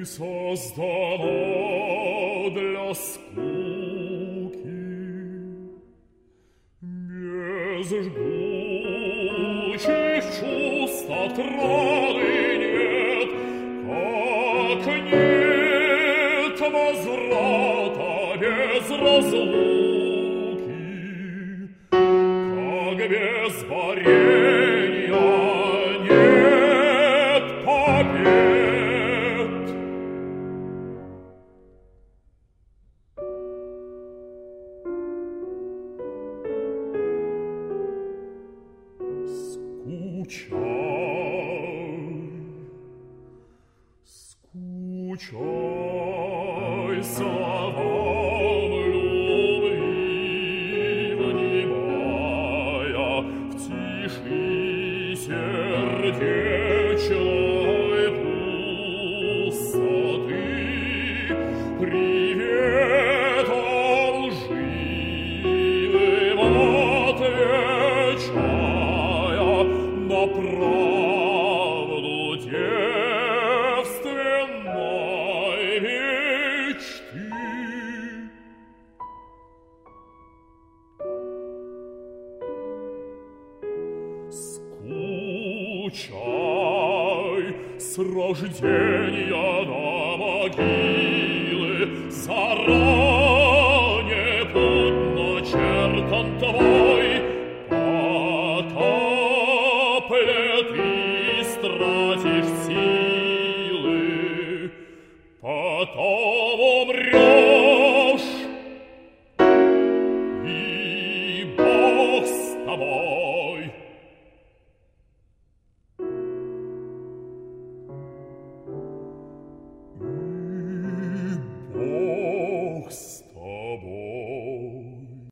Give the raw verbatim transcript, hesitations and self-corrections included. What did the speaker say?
создана для скуки. Без жгучих чувств отрады нет, как нет возврата без разлуки, как без борения нет побед. Скучай, скучай, словам любви внимая, в тиши сердечной пустоты, приветом лживым отвечая на правду девственной мечты. Скучай с рождения до могилы, заранее путь начертан твой, пока плет истратишь силы, потом умрешь, и Бог с тобой.